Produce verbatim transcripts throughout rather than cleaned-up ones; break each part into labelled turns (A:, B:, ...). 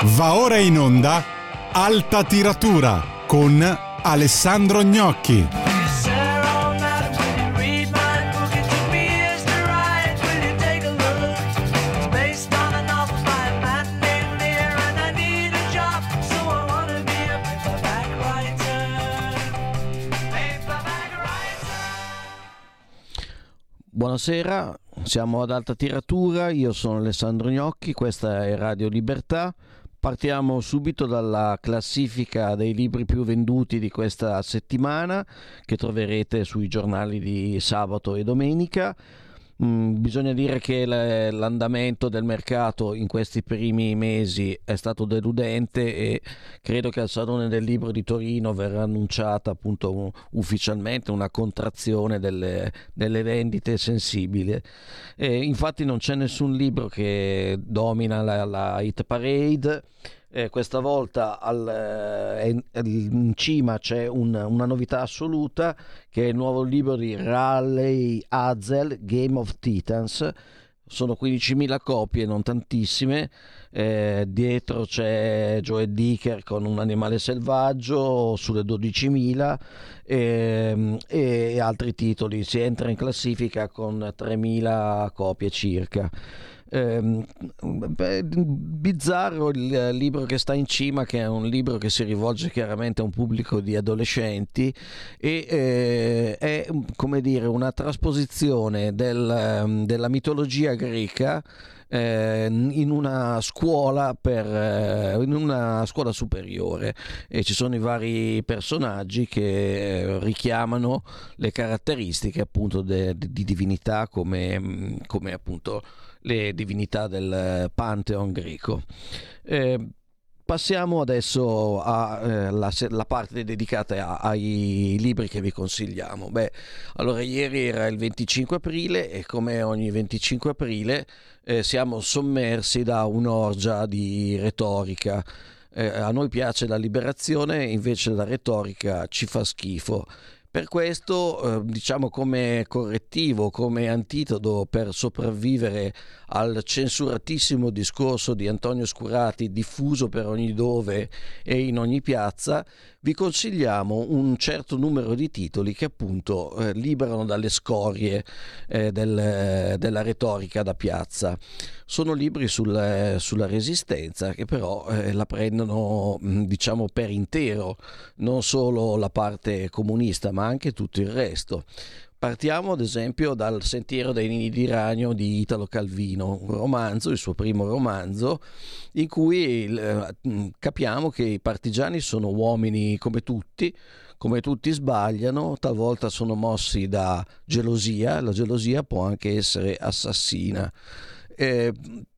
A: Va ora in onda Alta Tiratura con Alessandro Gnocchi.
B: Buonasera, siamo ad Alta Tiratura, io sono Alessandro Gnocchi, questa è Radio Libertà. Partiamo subito dalla classifica dei libri più venduti di questa settimana, che troverete sui giornali di sabato e domenica. Mm, bisogna dire che l'andamento del mercato in questi primi mesi è stato deludente e credo che al Salone del Libro di Torino verrà annunciata appunto un, ufficialmente una contrazione delle, delle vendite sensibile. E infatti non c'è nessun libro che domina la, la hit parade. Eh, questa volta al, eh, in cima c'è un, una novità assoluta, che è il nuovo libro di Raleigh Hazel, Game of Titans. Sono quindicimila copie, non tantissime. Eh, dietro c'è Joe Dicker con Un animale selvaggio sulle dodicimila e, e altri titoli. Si entra in classifica con tremila copie circa. Eh, beh, bizzarro il libro che sta in cima, che è un libro che si rivolge chiaramente a un pubblico di adolescenti e eh, è, come dire, una trasposizione del, della mitologia greca eh, in una scuola per eh, in una scuola superiore, e ci sono i vari personaggi che eh, richiamano le caratteristiche appunto de, de, di divinità come, come appunto le divinità del Pantheon greco. Eh, passiamo adesso alla eh, parte dedicata a, ai libri che vi consigliamo. Beh, allora ieri era il venticinque aprile e come ogni venticinque aprile eh, siamo sommersi da un'orgia di retorica. Eh, a noi piace la liberazione, invece la retorica ci fa schifo. Per questo, eh, diciamo come correttivo, come antidoto per sopravvivere al censuratissimo discorso di Antonio Scurati diffuso per ogni dove e in ogni piazza, vi consigliamo un certo numero di titoli che appunto eh, liberano dalle scorie eh, del, della retorica da piazza. Sono libri sul, sulla resistenza che però eh, la prendono diciamo per intero, non solo la parte comunista ma anche tutto il resto. Partiamo ad esempio dal Sentiero dei nidi di ragno di Italo Calvino, un romanzo, il suo primo romanzo, in cui eh, capiamo che i partigiani sono uomini come tutti, come tutti sbagliano, talvolta sono mossi da gelosia, la gelosia può anche essere assassina. Eh,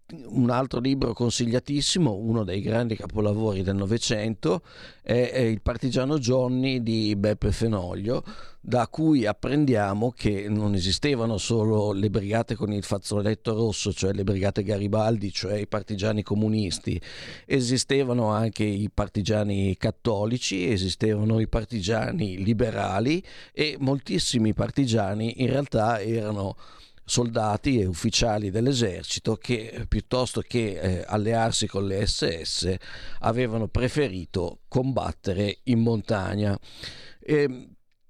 B: un altro libro consigliatissimo, uno dei grandi capolavori del Novecento, è, è Il partigiano Johnny di Beppe Fenoglio, da cui apprendiamo che non esistevano solo le brigate con il fazzoletto rosso, cioè le brigate Garibaldi, cioè i partigiani comunisti, esistevano anche i partigiani cattolici, esistevano i partigiani liberali e moltissimi partigiani in realtà erano soldati e ufficiali dell'esercito che piuttosto che eh, allearsi con le esse esse avevano preferito combattere in montagna. E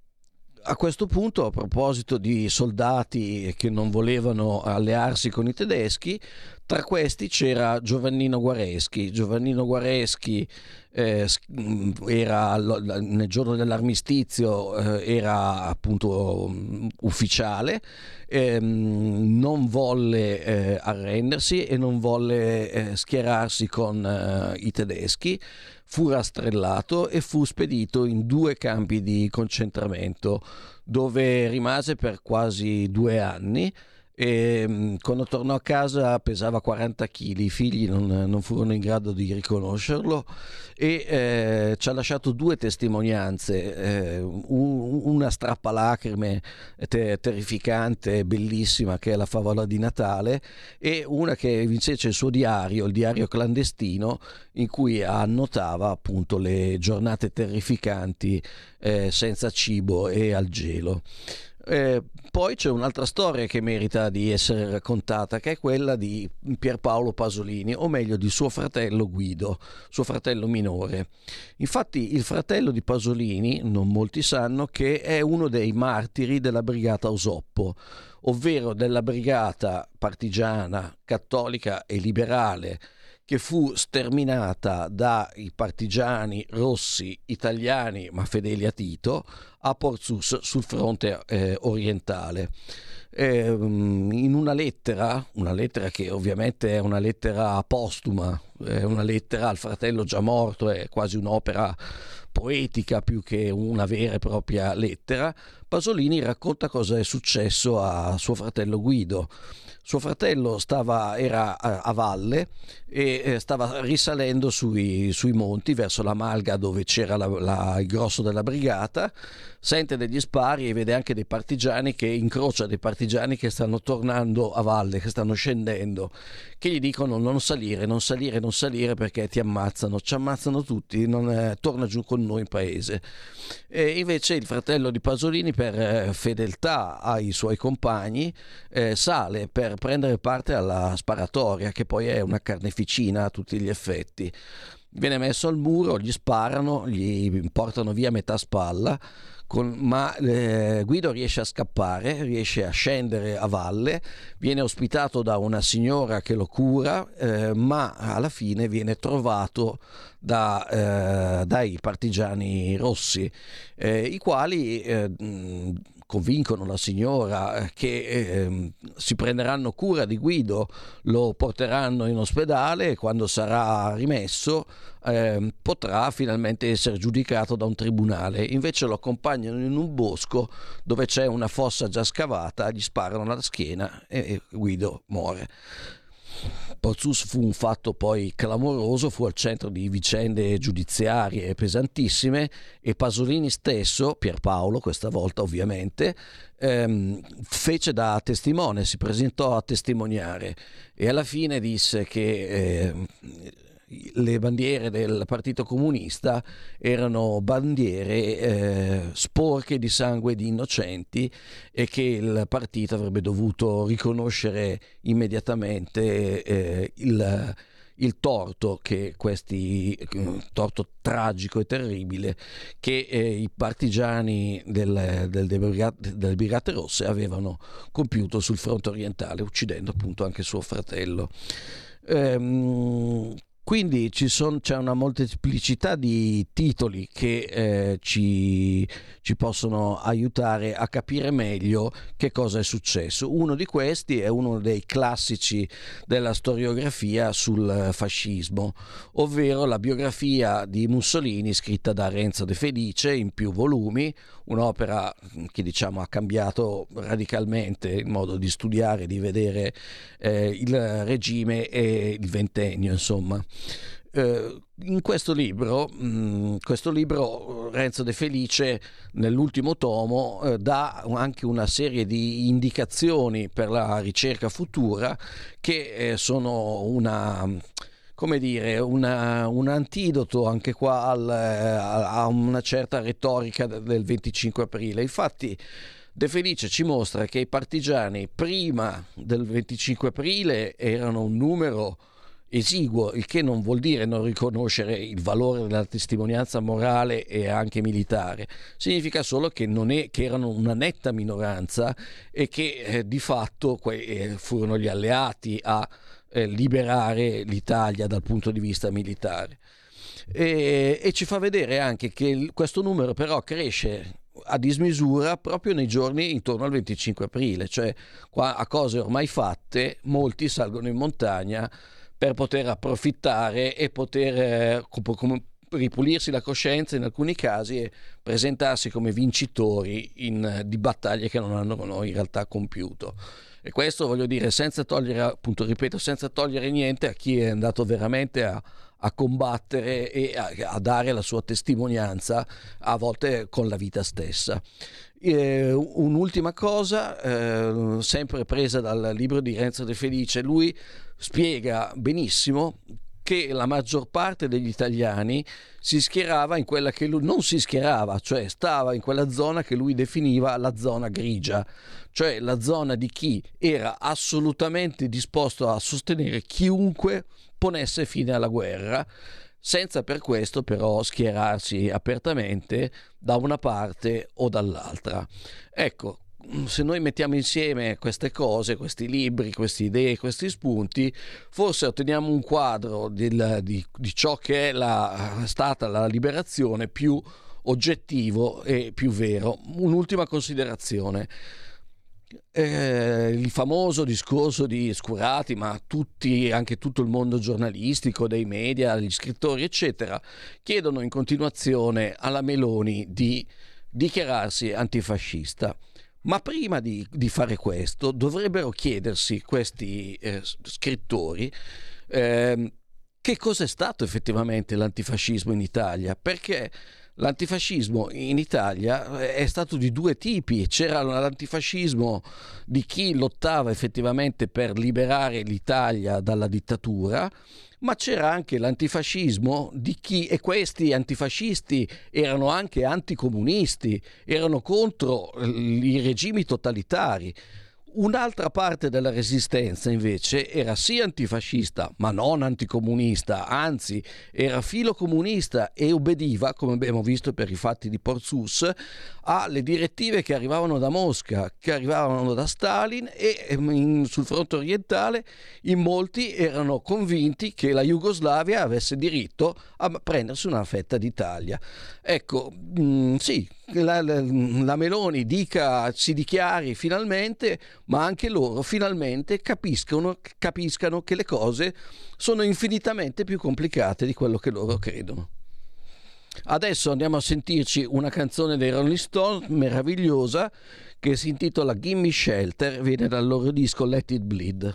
B: a questo punto, a proposito di soldati che non volevano allearsi con i tedeschi, tra questi c'era Giovannino Guareschi. Giovannino Guareschi eh, era nel giorno dell'armistizio eh, era appunto um, ufficiale, eh, non volle eh, arrendersi e non volle eh, schierarsi con eh, i tedeschi. Fu rastrellato e fu spedito in due campi di concentramento dove rimase per quasi due anni. E quando tornò a casa pesava quaranta chili, i figli non, non furono in grado di riconoscerlo e eh, ci ha lasciato due testimonianze, eh, una strappalacrime te- terrificante, bellissima, che è la favola di Natale, e una che invece è il suo diario, il diario clandestino, in cui annotava appunto le giornate terrificanti eh, senza cibo e al gelo. Eh, poi c'è un'altra storia che merita di essere raccontata, che è quella di Pierpaolo Pasolini, o meglio di suo fratello Guido, suo fratello minore. Infatti il fratello di Pasolini, non molti sanno, che è uno dei martiri della brigata Osoppo, ovvero della brigata partigiana, cattolica e liberale, che fu sterminata dai partigiani rossi italiani ma fedeli a Tito a Porzus sul fronte eh, orientale. Eh, in una lettera, una lettera che ovviamente è una lettera postuma, è una lettera al fratello già morto, è quasi un'opera poetica più che una vera e propria lettera, Pasolini racconta cosa è successo a suo fratello Guido. Suo fratello stava, era a, a valle e stava risalendo sui, sui monti verso la Malga, dove c'era la, la, il grosso della brigata, sente degli spari e vede anche dei partigiani, che incrocia dei partigiani che stanno tornando a valle, che stanno scendendo, che gli dicono non salire, non salire, non salire perché ti ammazzano, ci ammazzano tutti, non, eh, torna giù con noi in paese. E invece il fratello di Pasolini, per eh, fedeltà ai suoi compagni, eh, sale per prendere parte alla sparatoria, che poi è una carneficina a tutti gli effetti. Viene messo al muro, gli sparano, gli portano via metà spalla, con, ma eh, Guido riesce a scappare, riesce a scendere a valle, viene ospitato da una signora che lo cura, eh, ma alla fine viene trovato da, eh, dai partigiani rossi, eh, i quali eh, convincono la signora che eh, si prenderanno cura di Guido, lo porteranno in ospedale e quando sarà rimesso eh, potrà finalmente essere giudicato da un tribunale. Invece lo accompagnano in un bosco dove c'è una fossa già scavata, gli sparano alla schiena e Guido muore. Porzus fu un fatto poi clamoroso, fu al centro di vicende giudiziarie pesantissime e Pasolini stesso, Pierpaolo questa volta ovviamente, ehm, fece da testimone, si presentò a testimoniare e alla fine disse che eh, le bandiere del Partito Comunista erano bandiere eh, sporche di sangue di innocenti e che il partito avrebbe dovuto riconoscere immediatamente eh, il, il torto che questi torto tragico e terribile che eh, i partigiani del, del, delle, brigate, delle Brigate Rosse avevano compiuto sul fronte orientale, uccidendo appunto anche suo fratello. Ehm, Quindi ci son, c'è una molteplicità di titoli che eh, ci, ci possono aiutare a capire meglio che cosa è successo. Uno di questi è uno dei classici della storiografia sul fascismo, ovvero la biografia di Mussolini scritta da Renzo De Felice in più volumi, un'opera che diciamo ha cambiato radicalmente il modo di studiare, di vedere eh, il regime e il ventennio, insomma. Uh, in questo libro, mh, questo libro Renzo De Felice nell'ultimo tomo uh, dà anche una serie di indicazioni per la ricerca futura che eh, sono una, come dire, una, un antidoto anche qua al, a una certa retorica del venticinque aprile. Infatti De Felice ci mostra che i partigiani prima del venticinque aprile erano un numero esiguo, il che non vuol dire non riconoscere il valore della testimonianza morale e anche militare, significa solo che non è che erano una netta minoranza e che eh, di fatto que- eh, furono gli alleati a eh, liberare l'Italia dal punto di vista militare. E, e ci fa vedere anche che il, questo numero però cresce a dismisura proprio nei giorni intorno al venticinque aprile, cioè qua a cose ormai fatte molti salgono in montagna per poter approfittare e poter eh, come ripulirsi la coscienza in alcuni casi e presentarsi come vincitori in, di battaglie che non hanno in realtà compiuto. E questo voglio dire senza togliere, appunto ripeto, senza togliere niente a chi è andato veramente a, a combattere e a, a dare la sua testimonianza, a volte con la vita stessa. Eh, un'ultima cosa, eh, sempre presa dal libro di Renzo De Felice, lui spiega benissimo che la maggior parte degli italiani si schierava in quella che lui non si schierava, cioè stava in quella zona che lui definiva la zona grigia, cioè la zona di chi era assolutamente disposto a sostenere chiunque ponesse fine alla guerra, senza per questo però schierarsi apertamente da una parte o dall'altra. Ecco, se noi mettiamo insieme queste cose, questi libri, queste idee, questi spunti, forse otteniamo un quadro del, di, di ciò che è la, stata la liberazione più oggettivo e più vero. Un'ultima considerazione. Eh, il famoso discorso di Scurati, ma tutti, anche tutto il mondo giornalistico, dei media, gli scrittori eccetera, chiedono in continuazione alla Meloni di dichiararsi antifascista. Ma prima di, di fare questo dovrebbero chiedersi questi eh, scrittori eh, che cos'è stato effettivamente l'antifascismo in Italia, perché l'antifascismo in Italia è stato di due tipi. C'era l'antifascismo di chi lottava effettivamente per liberare l'Italia dalla dittatura, ma c'era anche l'antifascismo di chi, e questi antifascisti erano anche anticomunisti, erano contro i regimi totalitari. Un'altra parte della resistenza invece era sì antifascista ma non anticomunista, anzi era filocomunista e obbediva, come abbiamo visto per i fatti di Porzus, alle direttive che arrivavano da Mosca, che arrivavano da Stalin, e in, sul fronte orientale in molti erano convinti che la Jugoslavia avesse diritto a prendersi una fetta d'Italia. Ecco, mh, sì, la, la, la Meloni dica, si dichiari finalmente, ma anche loro finalmente capiscono, capiscano che le cose sono infinitamente più complicate di quello che loro credono. Adesso andiamo a sentirci una canzone dei Rolling Stones meravigliosa che si intitola Gimme Shelter, viene dal loro disco Let It Bleed.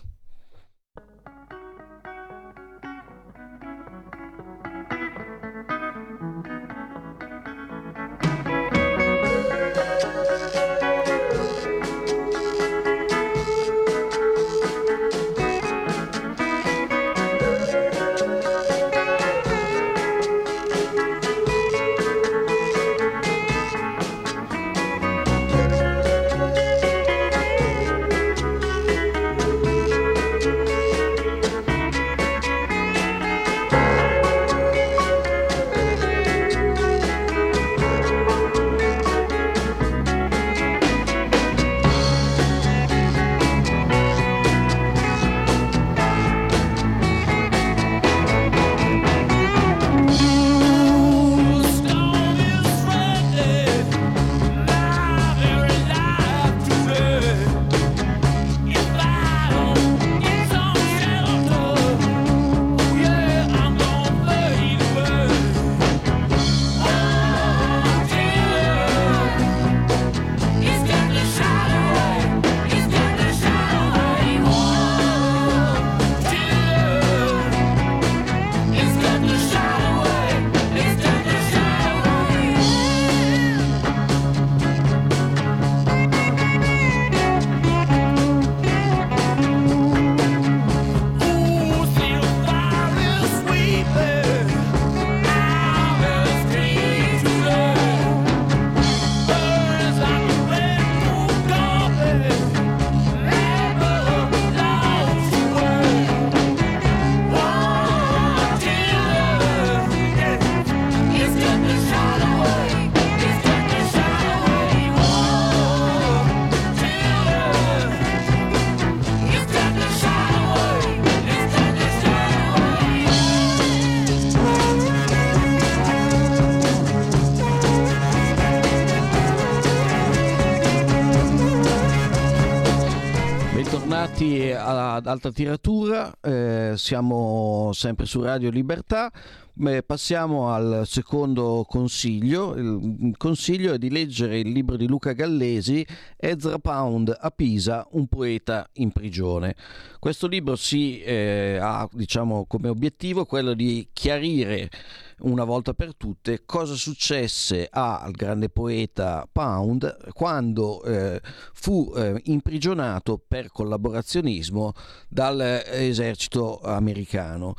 B: Ad alta tiratura, eh, siamo sempre su Radio Libertà. Beh, passiamo al secondo consiglio. Il consiglio è di leggere il libro di Luca Gallesi, Ezra Pound a Pisa, un poeta in prigione. Questo libro si eh, ha, diciamo, come obiettivo quello di chiarire una volta per tutte cosa successe al grande poeta Pound quando eh, fu eh, imprigionato per collaborazionismo dall'esercito americano.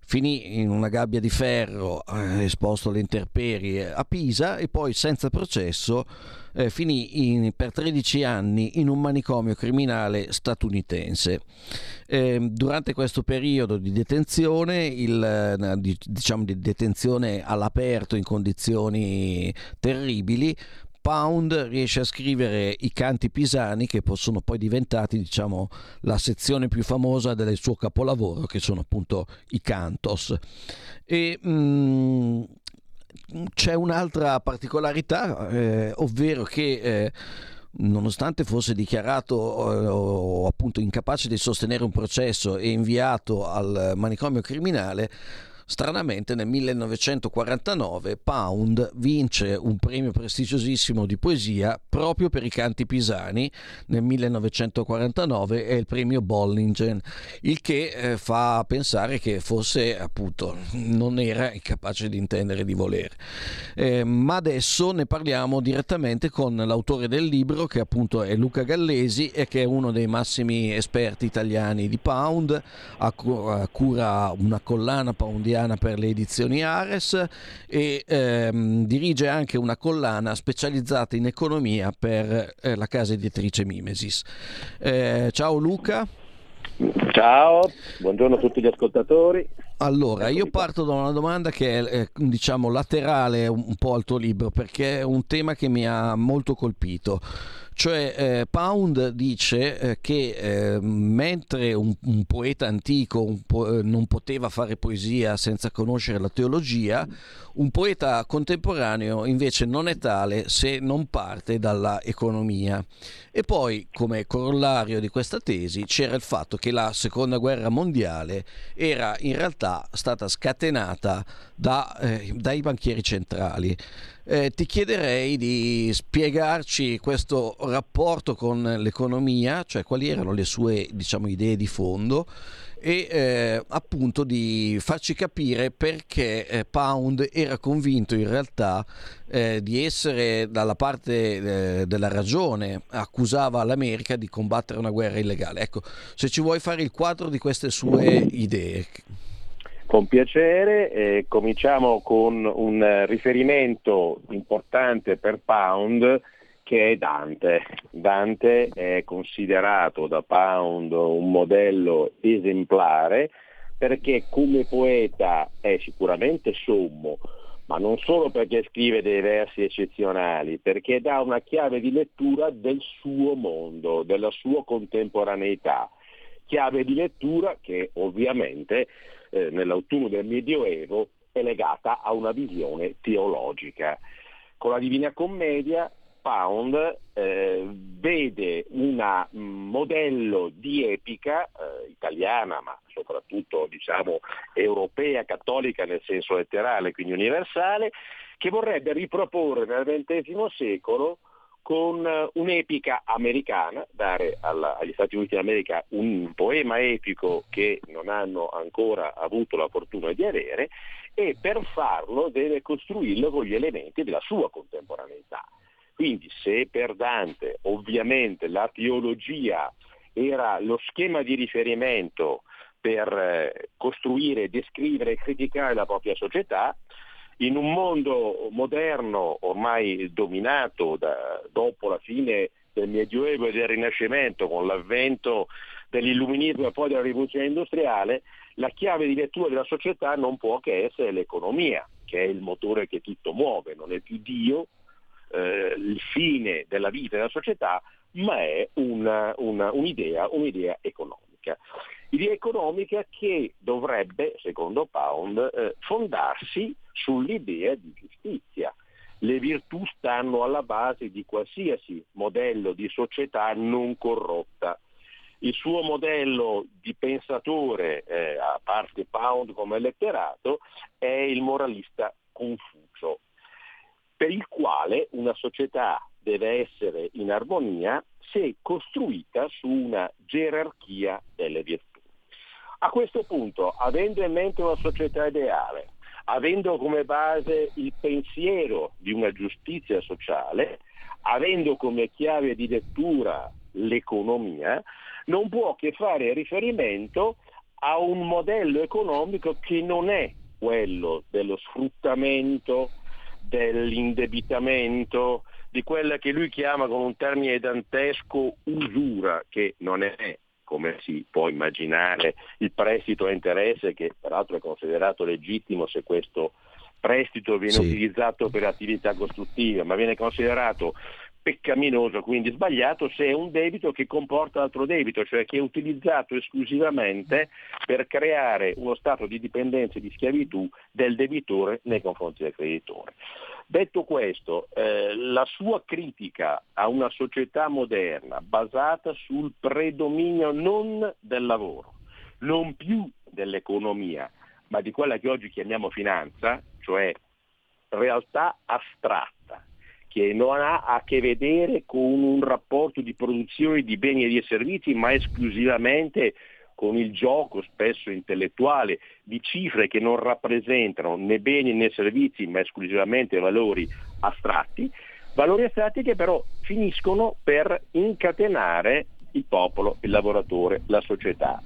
B: finì in una gabbia di ferro, eh, esposto alle intemperie a Pisa, e poi senza processo eh, finì in, per tredici anni in un manicomio criminale statunitense. Eh, durante questo periodo di detenzione, il, diciamo di detenzione all'aperto in condizioni terribili, Pound riesce a scrivere i canti pisani, che sono poi diventati, diciamo, la sezione più famosa del suo capolavoro, che sono appunto i cantos. E mh, c'è un'altra particolarità, eh, ovvero che eh, nonostante fosse dichiarato eh, o appunto incapace di sostenere un processo e inviato al manicomio criminale, stranamente nel millenovecentoquarantanove Pound vince un premio prestigiosissimo di poesia proprio per i canti pisani. Nel millenovecentoquarantanove è il premio Bollingen, il che eh, fa pensare che fosse appunto non era incapace di intendere di volere. Eh, ma adesso ne parliamo direttamente con l'autore del libro, che appunto è Luca Gallesi e che è uno dei massimi esperti italiani di Pound, ha cura una collana poundiana per le edizioni Ares e ehm, dirige anche una collana specializzata in economia per eh, la casa editrice Mimesis. Eh, ciao Luca.
C: Ciao, buongiorno a tutti gli ascoltatori.
B: Allora, io parto da una domanda che è, eh, diciamo, laterale un po' al tuo libro, perché è un tema che mi ha molto colpito. Cioè eh, Pound dice eh, che eh, mentre un, un poeta antico un po- eh, non poteva fare poesia senza conoscere la teologia, un poeta contemporaneo invece non è tale se non parte dalla economia. E poi, come corollario di questa tesi, c'era il fatto che la seconda guerra mondiale era in realtà stata scatenata da, eh, dai banchieri centrali. Eh, ti chiederei di spiegarci questo rapporto con l'economia, cioè quali erano le sue, diciamo, idee di fondo, e eh, appunto di farci capire perché eh, Pound era convinto in realtà eh, di essere dalla parte eh, della ragione, accusava l'America di combattere una guerra illegale. Ecco, se ci vuoi fare il quadro di queste sue idee.
C: Con piacere, eh, cominciamo con un riferimento importante per Pound, che è Dante. Dante è considerato da Pound un modello esemplare perché come poeta è sicuramente sommo, ma non solo perché scrive dei versi eccezionali, perché dà una chiave di lettura del suo mondo, della sua contemporaneità. Chiave di lettura che ovviamente eh, nell'autunno del Medioevo è legata a una visione teologica. Con la Divina Commedia Pound eh, vede un modello di epica eh, italiana, ma soprattutto diciamo europea, cattolica nel senso letterale, quindi universale, che vorrebbe riproporre nel ventesimo secolo con un'epica americana, dare alla, agli Stati Uniti d'America un poema epico che non hanno ancora avuto la fortuna di avere, e per farlo deve costruirlo con gli elementi della sua contemporaneità. Quindi se per Dante ovviamente la teologia era lo schema di riferimento per eh, costruire, descrivere e criticare la propria società, in un mondo moderno ormai dominato da, dopo la fine del Medioevo e del Rinascimento, con l'avvento dell'illuminismo e poi della rivoluzione industriale, la chiave di lettura della società non può che essere l'economia, che è il motore che tutto muove, non è più Dio eh, il fine della vita della società, ma è una, una, un'idea, un'idea economica. Idea economica che dovrebbe, secondo Pound, eh, fondarsi sull'idea di giustizia. Le virtù stanno alla base di qualsiasi modello di società non corrotta. Il suo modello di pensatore, eh, a parte Pound come letterato, è il moralista Confucio, per il quale una società deve essere in armonia se costruita su una gerarchia delle virtù. A questo punto, avendo in mente una società ideale, avendo come base il pensiero di una giustizia sociale, avendo come chiave di lettura l'economia, non può che fare riferimento a un modello economico che non è quello dello sfruttamento, dell'indebitamento, di quella che lui chiama con un termine dantesco usura, che non è, come si può immaginare, il prestito a interesse, che peraltro è considerato legittimo se questo prestito viene
B: sì.
C: utilizzato per attività costruttive, ma viene considerato peccaminoso, quindi sbagliato, se è un debito che comporta altro debito, cioè che è utilizzato esclusivamente per creare uno stato di dipendenza e di schiavitù del debitore nei confronti del creditore. Detto questo, eh, la sua critica a una società moderna basata sul predominio non del lavoro, non più dell'economia, ma di quella che oggi chiamiamo finanza, cioè realtà astratta, che non ha a che vedere con un rapporto di produzione di beni e di servizi, ma esclusivamente con il gioco spesso intellettuale di cifre che non rappresentano né beni né servizi, ma esclusivamente valori astratti, valori astratti che però finiscono per incatenare il popolo, il lavoratore, la società.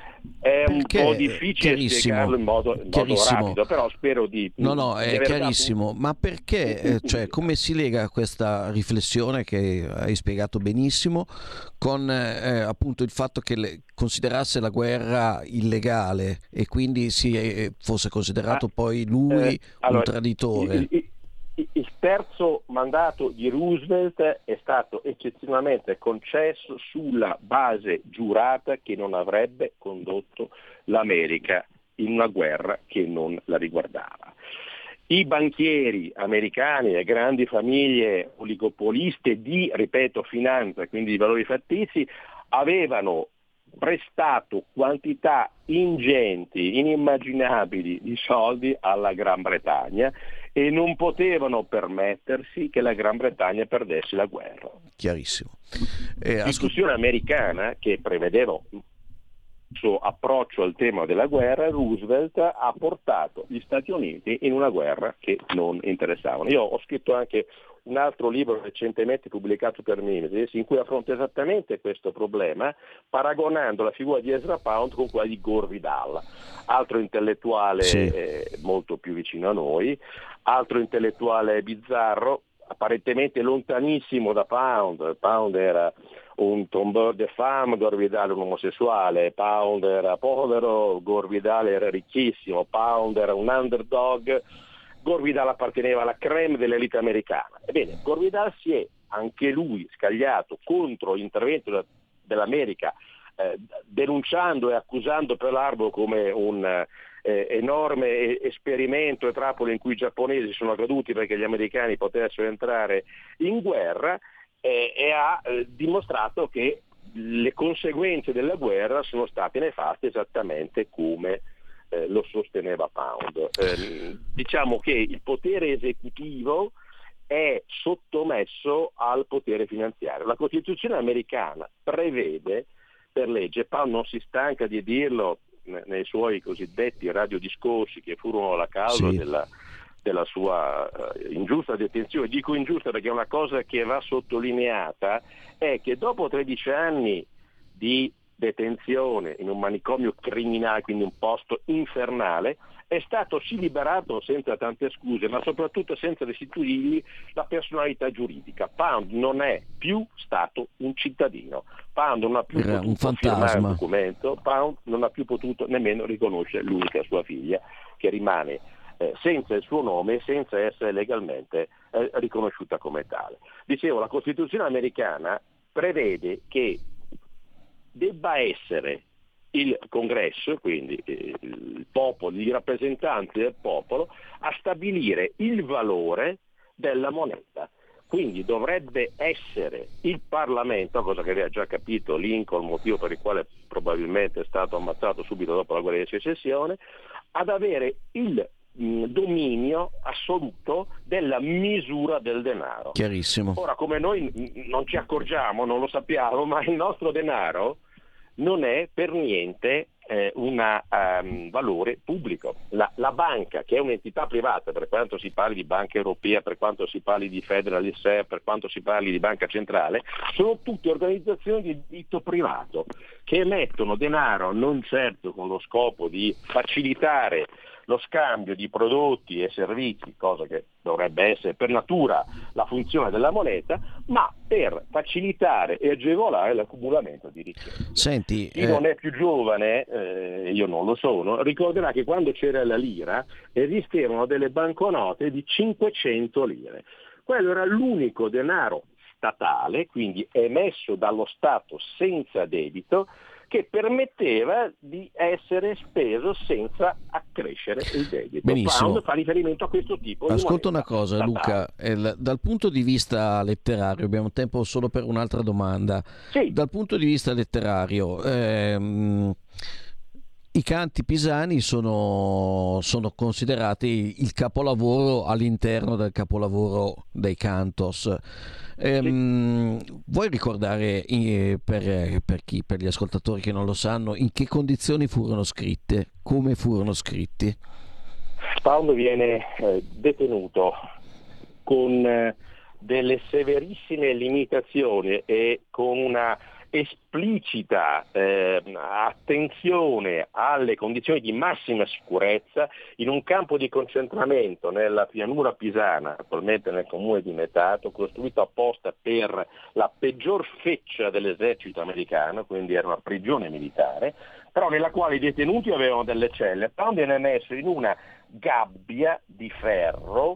C: È
B: Perché,
C: un po' difficile spiegarlo in modo, in modo rapido, però spero di...
B: No, no,
C: di
B: è
C: aver
B: chiarissimo,
C: dato...
B: ma perché, eh, cioè, come si lega questa riflessione che hai spiegato benissimo con eh, appunto il fatto che le, considerasse la guerra illegale e quindi si eh, fosse considerato
C: ah,
B: poi lui
C: eh, allora,
B: un traditore?
C: Il, il, il terzo mandato di Roosevelt è stato eccezionalmente concesso sulla base giurata che non avrebbe condotto l'America in una guerra che non la riguardava. I banchieri americani, le grandi famiglie oligopoliste di, ripeto, finanza, quindi di valori fattizi, avevano prestato quantità ingenti, inimmaginabili di soldi alla Gran Bretagna e non potevano permettersi che la Gran Bretagna perdesse la guerra.
B: Chiarissimo. Eh,
C: la Costituzione americana, che prevedeva il suo approccio al tema della guerra, Roosevelt ha portato gli Stati Uniti in una guerra che non interessavano. Io ho scritto anche un altro libro recentemente pubblicato per Mimesis in cui affronta esattamente questo problema, paragonando la figura di Ezra Pound con quella di Gore Vidal, altro intellettuale sì. eh, molto più vicino a noi, altro intellettuale bizzarro, apparentemente lontanissimo da Pound. Pound era un tombeur de femme, Gore Vidal un omosessuale, Pound era povero, Gore Vidal era ricchissimo, Pound era un underdog, Gore Vidal apparteneva alla crème dell'elite americana. Ebbene, Gore Vidal si è anche lui scagliato contro l'intervento dell'America, eh, denunciando e accusando Pearl Harbor come un eh, enorme esperimento e trappola in cui i giapponesi sono caduti perché gli americani potessero entrare in guerra, eh, e ha eh, dimostrato che le conseguenze della guerra sono state nefaste esattamente come Eh, lo sosteneva Pound. Eh, diciamo che il potere esecutivo è sottomesso al potere finanziario. La Costituzione americana prevede per legge, Pound non si stanca di dirlo nei suoi cosiddetti radiodiscorsi che furono la causa sì. della, della sua uh, ingiusta detenzione. Dico ingiusta perché una cosa che va sottolineata è che dopo tredici anni di detenzione in un manicomio criminale, quindi un posto infernale, è stato sì liberato senza tante scuse, ma soprattutto senza restituirgli la personalità giuridica. Pound non è più stato un cittadino, Pound non ha più
B: Era
C: potuto
B: un
C: firmare un documento, Pound non ha più potuto nemmeno riconoscere l'unica sua figlia, che rimane eh, senza il suo nome e senza essere legalmente eh, riconosciuta come tale. Dicevo, la Costituzione americana prevede che debba essere il Congresso, quindi il popolo, i rappresentanti del popolo, a stabilire il valore della moneta. Quindi dovrebbe essere il Parlamento, cosa che aveva già capito Lincoln, motivo per il quale probabilmente è stato ammazzato subito dopo la guerra di secessione, ad avere il mh, dominio assoluto della misura del denaro.
B: Chiarissimo.
C: Ora, come noi n- non ci accorgiamo, non lo sappiamo, ma il nostro denaro non è per niente eh, un um, valore pubblico. La, la banca, che è un'entità privata, per quanto si parli di banca europea, per quanto si parli di Federal Reserve, per quanto si parli di banca centrale, sono tutte organizzazioni di diritto privato che emettono denaro non certo con lo scopo di facilitare lo scambio di prodotti e servizi, cosa che dovrebbe essere per natura la funzione della moneta, ma per facilitare e agevolare l'accumulamento di ricchezza.
B: Senti,
C: chi
B: eh...
C: non è più giovane, eh, io non lo sono, ricorderà che quando c'era la lira esistevano delle banconote di cinquecento lire. Quello era l'unico denaro statale, quindi emesso dallo Stato senza debito, che permetteva di essere speso senza accrescere il debito.
B: Benissimo.
C: Pound fa riferimento a questo tipo di
B: Ascolta una cosa,
C: statale.
B: Luca, il, dal punto di vista letterario, abbiamo tempo solo per un'altra domanda.
C: Sì.
B: Dal punto di vista letterario, ehm, i canti pisani sono, sono considerati il capolavoro all'interno del capolavoro dei cantos. Ehm, sì. Vuoi ricordare eh, per, per chi, per gli ascoltatori che non lo sanno, in che condizioni furono scritte, come furono scritti?
C: Pound viene eh, detenuto con eh, delle severissime limitazioni e con una esplicita eh, attenzione alle condizioni di massima sicurezza in un campo di concentramento nella pianura pisana, attualmente nel comune di Metato, costruito apposta per la peggior feccia dell'esercito americano, quindi era una prigione militare, però nella quale i detenuti avevano delle celle. Pound viene messo in una gabbia di ferro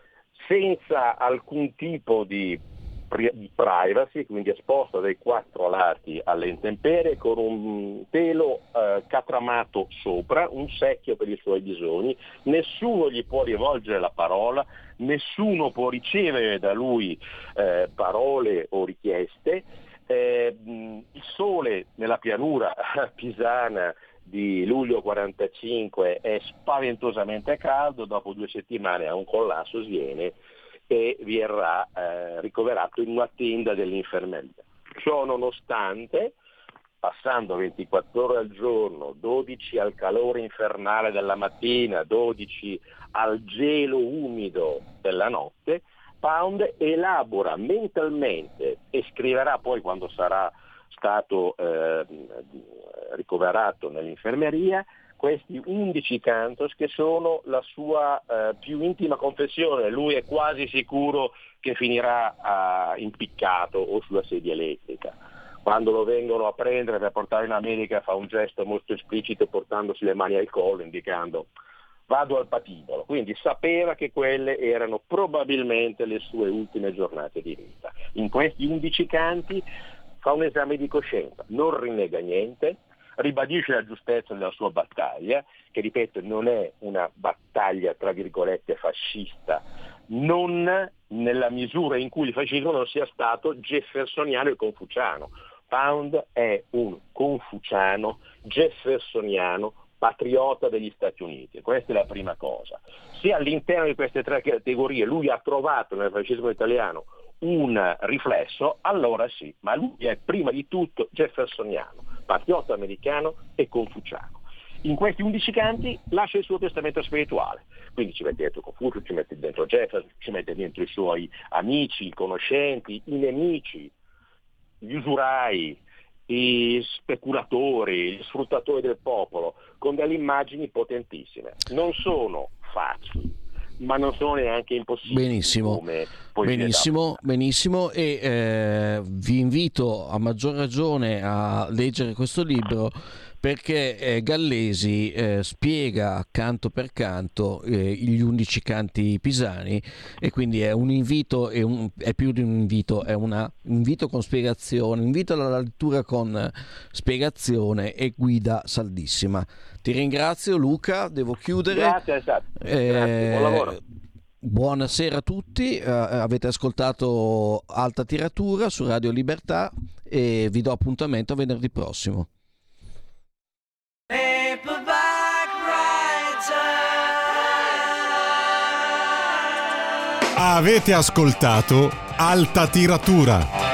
C: senza alcun tipo di di privacy, quindi esposto dai quattro lati alle intemperie, con un telo eh, catramato sopra, un secchio per i suoi bisogni, nessuno gli può rivolgere la parola, nessuno può ricevere da lui eh, parole o richieste, eh, il sole nella pianura pisana di luglio quarantacinque è spaventosamente caldo, dopo due settimane ha un collasso, sviene e verrà eh, ricoverato in una tenda dell'infermeria. Ciò nonostante, passando ventiquattro ore al giorno, dodici al calore infernale della mattina, dodici al gelo umido della notte, Pound elabora mentalmente e scriverà poi quando sarà stato eh, ricoverato nell'infermeria questi undici cantos che sono la sua eh, più intima confessione. Lui è quasi sicuro che finirà eh, impiccato o sulla sedia elettrica. Quando lo vengono a prendere per portare in America fa un gesto molto esplicito portandosi le mani al collo indicando vado al patibolo, quindi sapeva che quelle erano probabilmente le sue ultime giornate di vita. In questi undici canti fa un esame di coscienza, non rinnega niente, ribadisce la giustezza della sua battaglia, che ripeto non è una battaglia tra virgolette fascista, non nella misura in cui il fascismo non sia stato jeffersoniano e confuciano. Pound è un confuciano, jeffersoniano, patriota degli Stati Uniti. Questa è la prima cosa. Se all'interno di queste tre categorie lui ha trovato nel fascismo italiano un riflesso, allora sì, ma lui è prima di tutto jeffersoniano, patriota americano e confuciano. In questi undici canti lascia il suo testamento spirituale, quindi ci mette dentro Confucio, ci mette dentro Jefferson, ci mette dentro i suoi amici, i conoscenti, i nemici, gli usurai, i speculatori, gli sfruttatori del popolo, con delle immagini potentissime. Non sono facili, ma non sono neanche impossibili.
B: Benissimo, benissimo, benissimo. E eh, vi invito a maggior ragione a leggere questo libro, perché eh, Gallesi eh, spiega canto per canto eh, gli undici canti pisani, e quindi è un invito, è, un, è più di un invito, è una, un invito con spiegazione, un invito alla lettura con spiegazione e guida saldissima. Ti ringrazio Luca, devo chiudere.
C: Grazie, esatto.
B: Eh,
C: Grazie, buon lavoro.
B: Buonasera a tutti, uh, avete ascoltato Alta Tiratura su Radio Libertà e vi do appuntamento a venerdì prossimo.
A: Avete ascoltato Alta Tiratura.